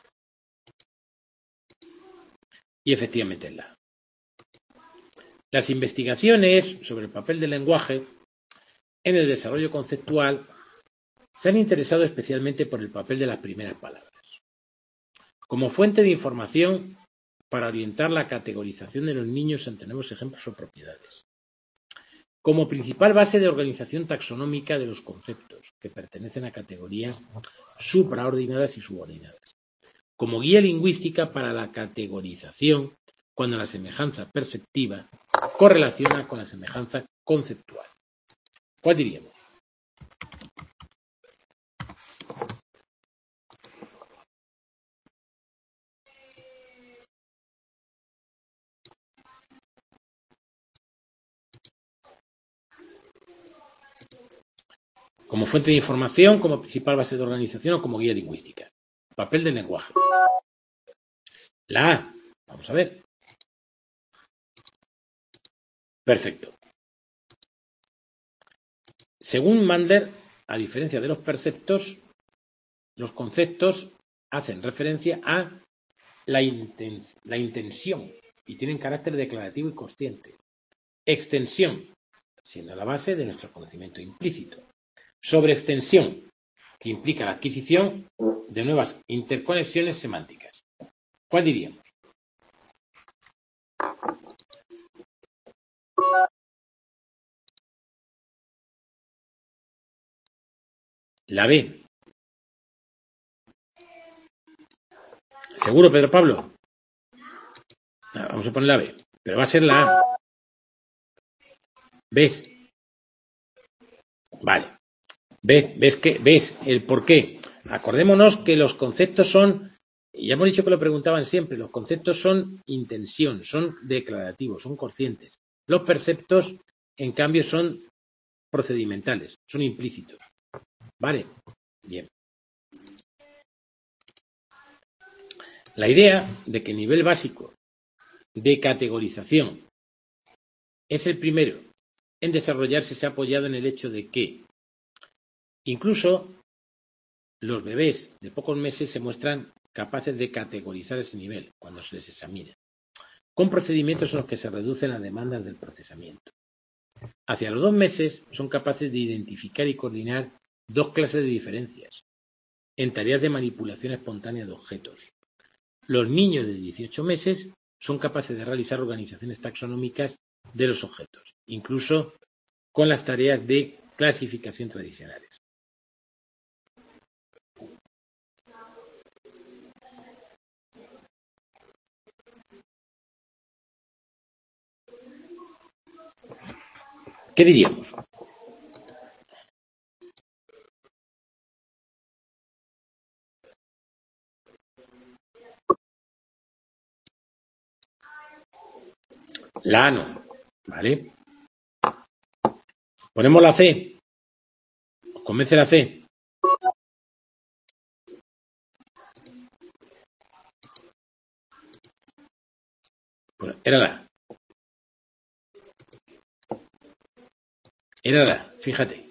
Y efectivamente es la A. Las investigaciones sobre el papel del lenguaje en el desarrollo conceptual se han interesado especialmente por el papel de las primeras palabras. Como fuente de información para orientar la categorización de los niños entre nuevos ejemplos o propiedades. Como principal base de organización taxonómica de los conceptos que pertenecen a categorías supraordinadas y subordinadas. Como guía lingüística para la categorización cuando la semejanza perceptiva correlaciona con la semejanza conceptual. ¿Cuál diríamos? Como fuente de información, como principal base de organización o como guía lingüística. Papel del lenguaje. La A. Vamos a ver. Perfecto. Según Mander, a diferencia de los perceptos, los conceptos hacen referencia a la, inten la intención y tienen carácter declarativo y consciente. Extensión, siendo la base de nuestro conocimiento implícito. Sobreextensión, que implica la adquisición de nuevas interconexiones semánticas. ¿Cuál diríamos? La B. ¿Seguro, Pedro Pablo? Vamos a poner la B, pero va a ser la A. ¿Ves? Vale. ¿Ves, ves, que, ¿Ves el por qué? Acordémonos que los conceptos son, ya hemos dicho que lo preguntaban siempre, los conceptos son intención, son declarativos, son conscientes. Los perceptos, en cambio, son procedimentales, son implícitos. ¿Vale? Bien. La idea de que el nivel básico de categorización es el primero en desarrollarse se ha apoyado en el hecho de que incluso los bebés de pocos meses se muestran capaces de categorizar ese nivel cuando se les examina, con procedimientos en los que se reducen las demandas del procesamiento. Hacia los dos meses son capaces de identificar y coordinar dos clases de diferencias en tareas de manipulación espontánea de objetos. Los niños de dieciocho meses son capaces de realizar organizaciones taxonómicas de los objetos, incluso con las tareas de clasificación tradicionales. ¿Qué diríamos? La A no, ¿vale? Ponemos la C. ¿Os convence la C? Pues era la. Era la, fíjate.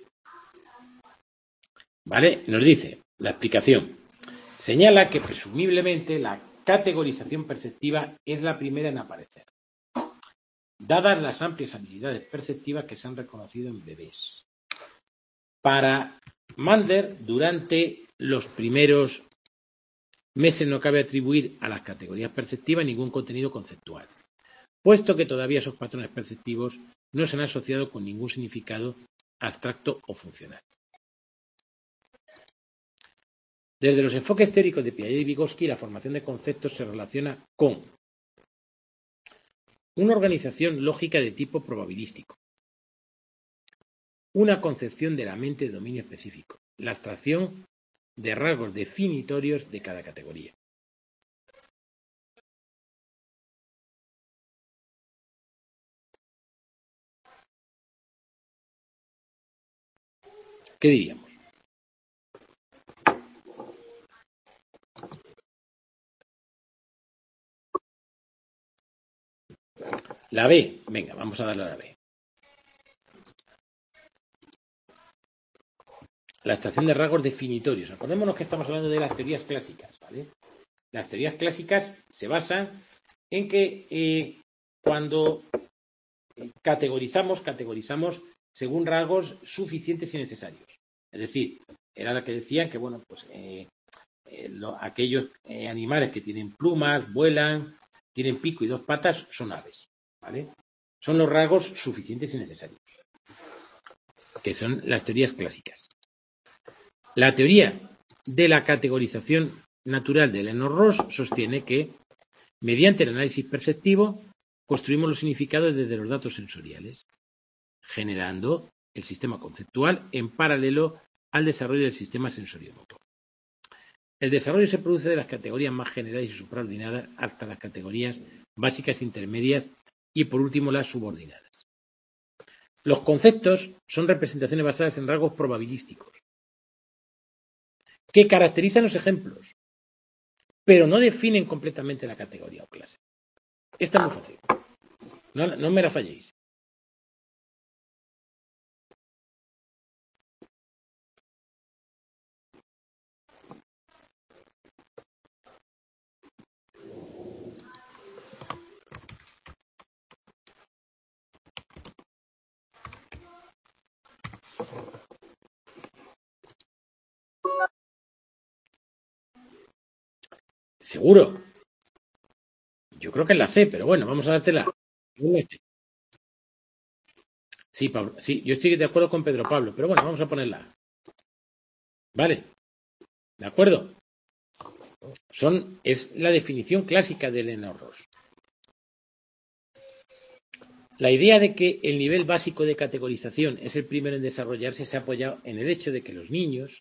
¿Vale? Nos dice la explicación. Señala que presumiblemente la categorización perceptiva es la primera en aparecer, dadas las amplias habilidades perceptivas que se han reconocido en bebés. Para Mander, durante los primeros meses no cabe atribuir a las categorías perceptivas ningún contenido conceptual, puesto que todavía esos patrones perceptivos no se han asociado con ningún significado abstracto o funcional. Desde los enfoques teóricos de Piaget y Vygotsky, la formación de conceptos se relaciona con una organización lógica de tipo probabilístico, una concepción de la mente de dominio específico, la abstracción de rasgos definitorios de cada categoría. ¿Qué diríamos? La B. Venga, vamos a darle a la B. La abstracción de rasgos definitorios. Acordémonos que estamos hablando de las teorías clásicas, ¿vale? Las teorías clásicas se basan en que eh, cuando categorizamos, categorizamos según rasgos suficientes y necesarios. Es decir, era la que decían que, bueno, pues eh, eh, lo, aquellos eh, animales que tienen plumas, vuelan, tienen pico y dos patas, son aves, ¿vale? Son los rasgos suficientes y necesarios, que son las teorías clásicas. La teoría de la categorización natural de Eleanor Ross sostiene que, mediante el análisis perceptivo, construimos los significados desde los datos sensoriales, generando el sistema conceptual en paralelo al desarrollo del sistema sensoriomotor. El desarrollo se produce de las categorías más generales y supraordinadas hasta las categorías básicas, intermedias y, por último, las subordinadas. Los conceptos son representaciones basadas en rasgos probabilísticos que caracterizan los ejemplos, pero no definen completamente la categoría o clase. Esta es muy fácil. No, no me la falléis. ¿Seguro? Yo creo que es la C, pero bueno, vamos a dártela. Sí, Pablo. Sí, yo estoy de acuerdo con Pedro Pablo, pero bueno, vamos a ponerla. ¿Vale? ¿De acuerdo? Son, es la definición clásica de Eleanor Ross. La idea de que el nivel básico de categorización es el primero en desarrollarse se ha apoyado en el hecho de que los niños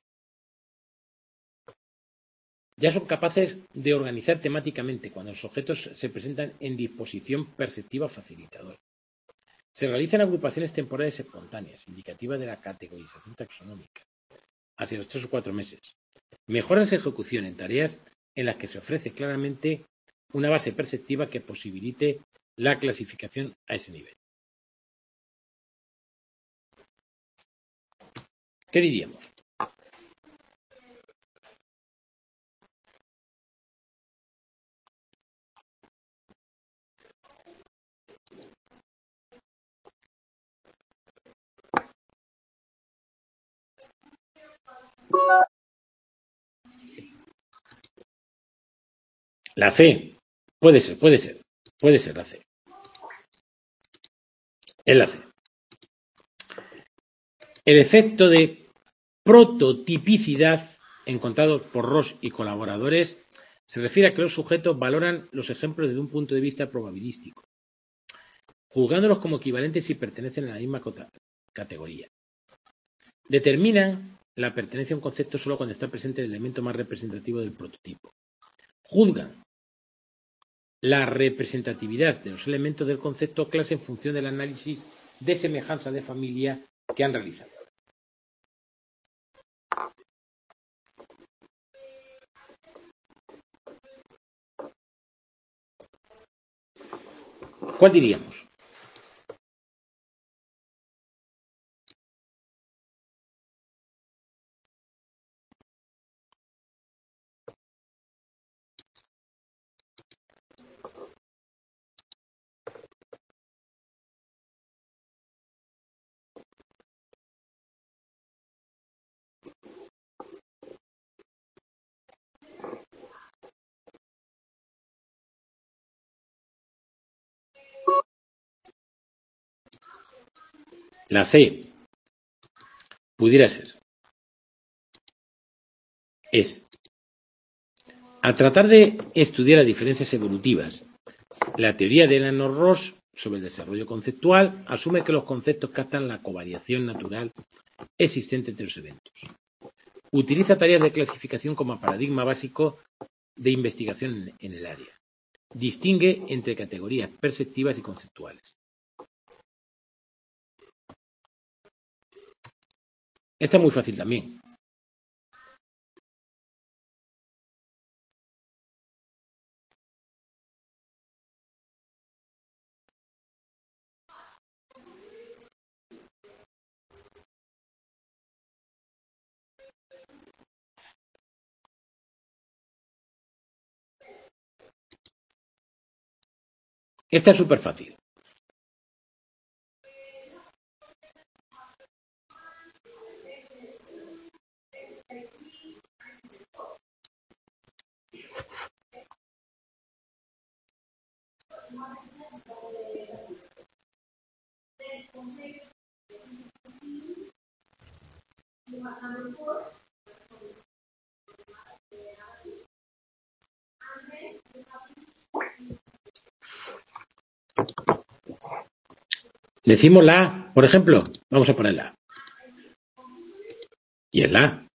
ya son capaces de organizar temáticamente cuando los objetos se presentan en disposición perceptiva facilitadora. Se realizan agrupaciones temporales espontáneas, indicativas de la categorización taxonómica, hacia los tres o cuatro meses. Mejoran su ejecución en tareas en las que se ofrece claramente una base perceptiva que posibilite la clasificación a ese nivel. ¿Qué diríamos? La C. Puede ser, puede ser. Puede ser la C. Es la C. El efecto de prototipicidad encontrado por Ross y colaboradores se refiere a que los sujetos valoran los ejemplos desde un punto de vista probabilístico, juzgándolos como equivalentes si pertenecen a la misma categoría. Determinan la pertenencia a un concepto solo cuando está presente el elemento más representativo del prototipo. Juzgan la representatividad de los elementos del concepto o clase en función del análisis de semejanza de familia que han realizado. ¿Cuál diríamos? La C pudiera ser. Es, al tratar de estudiar las diferencias evolutivas, la teoría de Eleanor Ross sobre el desarrollo conceptual asume que los conceptos captan la covariación natural existente entre los eventos. Utiliza tareas de clasificación como paradigma básico de investigación en el área. Distingue entre categorías perceptivas y conceptuales. Esta es muy fácil también. Esta es súper fácil. Decimos la A, por ejemplo, vamos a poner la A. Y es la A.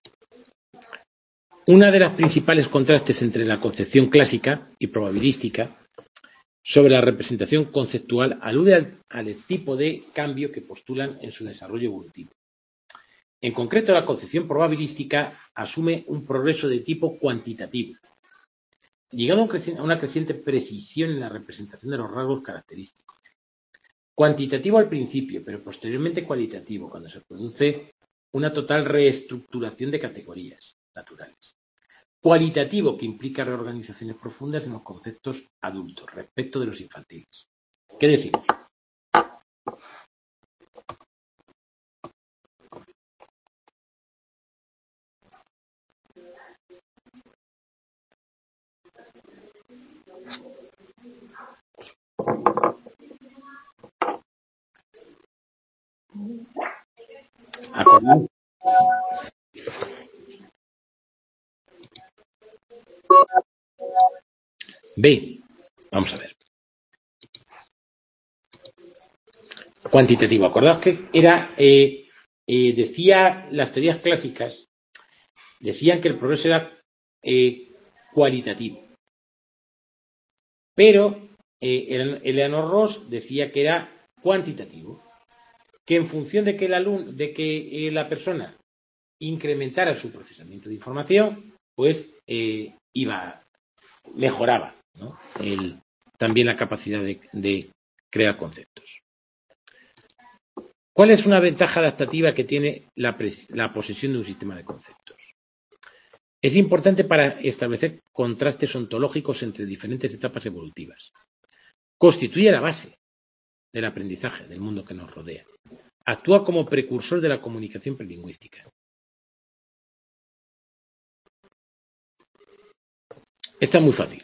Una de las principales contrastes entre la concepción clásica y probabilística sobre la representación conceptual alude al, al tipo de cambio que postulan en su desarrollo evolutivo. En concreto, la concepción probabilística asume un progreso de tipo cuantitativo, llegado a una creciente precisión en la representación de los rasgos característicos. Cuantitativo al principio, pero posteriormente cualitativo, cuando se produce una total reestructuración de categorías naturales. Cualitativo, que implica reorganizaciones profundas en los conceptos adultos respecto de los infantiles. ¿Qué decimos? ¿Acordado? B. Vamos a ver. Cuantitativo. Acordaos que era, eh, eh, decía, las teorías clásicas decían que el progreso era eh, cualitativo. Pero eh, Eleanor Ross decía que era cuantitativo. Que en función de que, el alumno, de que eh, la persona incrementara su procesamiento de información, pues eh, iba, mejoraba, ¿no? El, también la capacidad de, de crear conceptos. ¿Cuál es una ventaja adaptativa que tiene la, la posesión de un sistema de conceptos? Es importante para establecer contrastes ontológicos entre diferentes etapas evolutivas. Constituye la base del aprendizaje del mundo que nos rodea. Actúa como precursor de la comunicación prelingüística. Esta es muy fácil.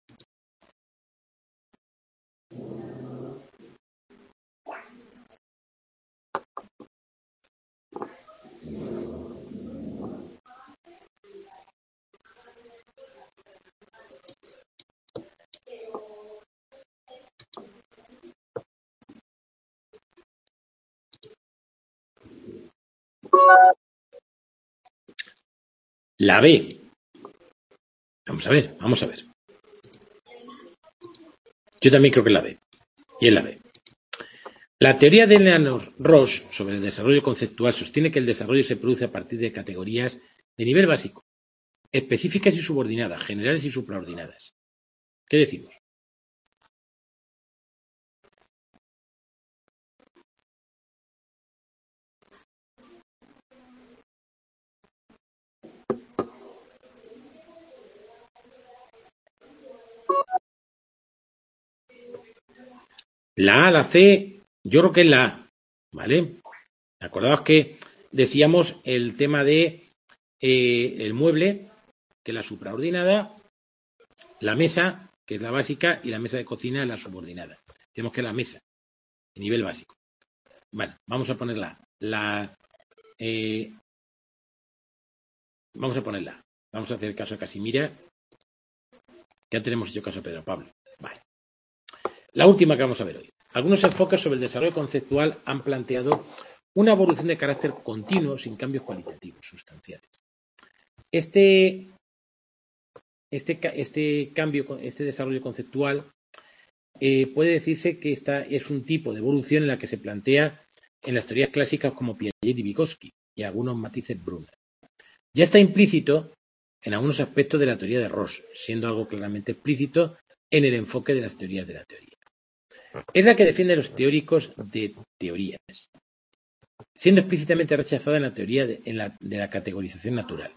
La B. Vamos a ver, vamos a ver. Yo también creo que es la B. Y es la B. La teoría de Eleanor Ross sobre el desarrollo conceptual sostiene que el desarrollo se produce a partir de categorías de nivel básico, específicas y subordinadas, generales y supraordinadas. ¿Qué decimos? La A, la C, yo creo que es la A, ¿vale? Acordaos que decíamos el tema de eh, el mueble, que es la supraordinada, la mesa, que es la básica, y la mesa de cocina es la subordinada. Decimos que es la mesa, de nivel básico. Bueno, vamos a ponerla. La, eh, vamos a ponerla. Vamos a hacer caso a Casimira. Ya tenemos hecho caso a Pedro Pablo. Vale. La última que vamos a ver hoy. Algunos enfoques sobre el desarrollo conceptual han planteado una evolución de carácter continuo sin cambios cualitativos sustanciales. Este, este, este cambio, este desarrollo conceptual eh, puede decirse que esta es un tipo de evolución en la que se plantea en las teorías clásicas como Piaget y Vygotsky y algunos matices Brunner. Ya está implícito en algunos aspectos de la teoría de Ross, siendo algo claramente explícito en el enfoque de las teorías de la teoría. Es la que defiende a los teóricos de teorías, siendo explícitamente rechazada en la teoría de, en la, de la categorización natural.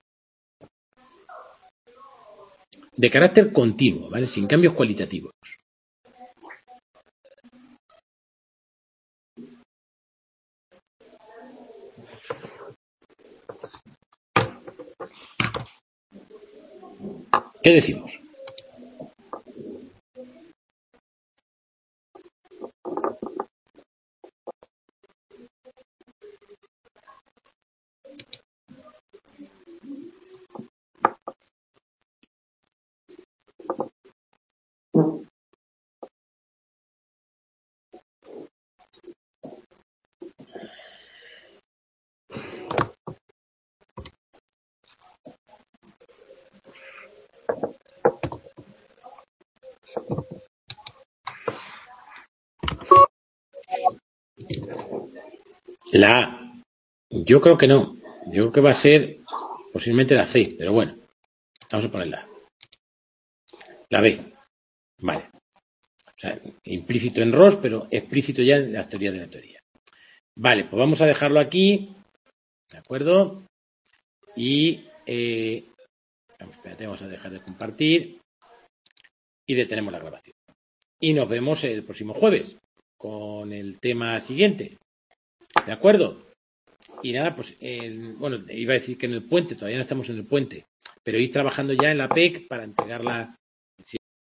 De carácter continuo, ¿vale? Sin cambios cualitativos. ¿Qué decimos? La A. Yo creo que no. Yo creo que va a ser posiblemente la C, pero bueno. Vamos a ponerla. La B. Vale. O sea, implícito en Ross, pero explícito ya en la teoría de la teoría. Vale, pues vamos a dejarlo aquí. ¿De acuerdo? Y eh, espérate, vamos a dejar de compartir. Y detenemos la grabación. Y nos vemos el próximo jueves con el tema siguiente. ¿De acuerdo? Y nada, pues, el, bueno, iba a decir que en el puente, todavía no estamos en el puente, pero ir trabajando ya en la P E C para entregarla